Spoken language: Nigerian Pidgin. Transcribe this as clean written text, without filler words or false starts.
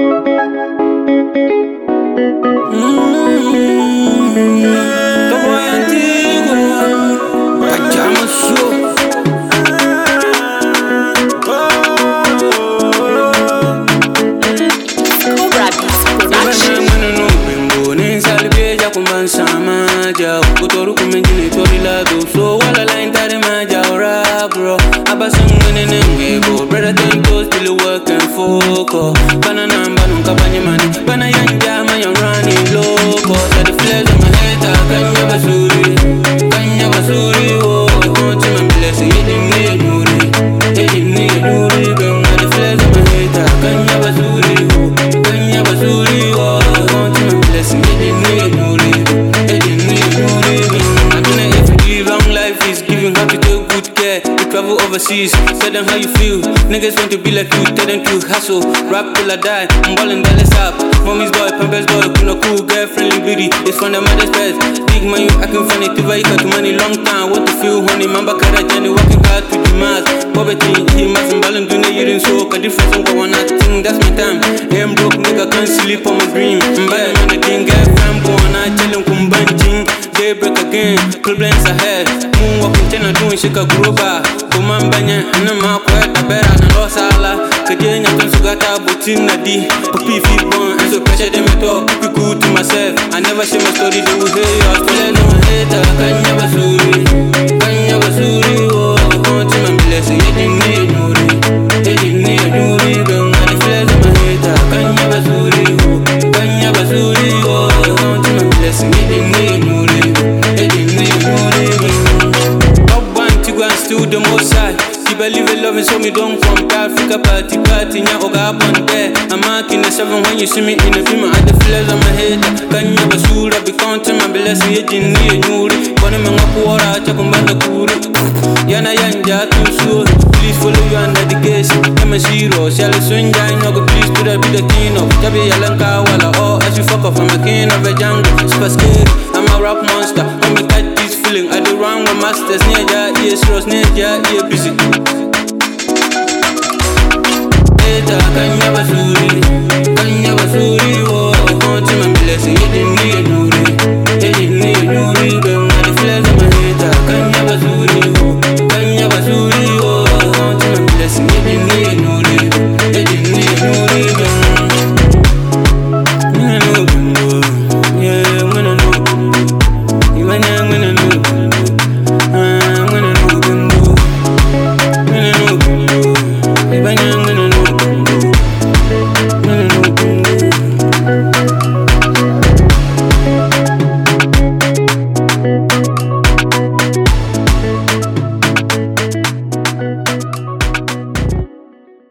So while I line that in my jaw, bro, I pass some money and go. Brother, think goes till work and focus. Banana, banana, cabana, money. Banana, jam, and running loco. So the flares on my head, I can't never suri, oh, I want to my blessing. You didn't need it, but the flares on my head, I can't never suri, oh, I want to my blessing. You didn't need it. How to take good care, you travel overseas, tell them how you feel. Niggas want to be like you, tell them to hustle. Rap till I die, I'm ballin' dollars up. Mommy's boy, Pampa's boy, kuna cool, girl, friendly beauty. It's from the mother's best. Big man, you acting funny, Tiva, you got money, long time. What to feel, honey, Mamba Kara Johnny, working hard to the mass. Poverty, he must I'm ballin', doing you didn't so. A difference on one thing, that's my time. I'm broke, nigga, can't sleep on my dream. I'm buying on the thing, girl, fam, go on, I tell them, kumbanjing. Daybreak again, cool blends ahead. Moonwalking, tena doing shika groba. Kumambanya, anama kweta bera na losala. Kajenya kansugata butina di. Puppy feet born, and so pressure them at all. Keep it good to myself. I never share my story, they will hear you. I was feeling no hater. Kanya basuri, oh. I want to my blessing, you didn't need nuri. But when the flares of my hater. Kanya basuri, oh. I want to my blessing, you didn't need nuri. Still the most high. Keep believing loving so me don't compare. Africa party, nya oga up on there. I'm marking the 7 when you see me in the beam. I the flares on my head. Kanya basura be counting my blessing. You didn't need nuri. Kone menga kuora acha kumbanda kuri. Yana yanja too soon. Please follow you under the case. I'm a zero. Shall I swing down? No go please to be the king of Jabi Yalanka wala. Oh, as you fuck off, I'm a king of a jungle. Super scary. I'm a rap monster. When me catch this feeling, I do wrong with masters. Near ya, ears rose, near ya, ear busy. Kanya basuri.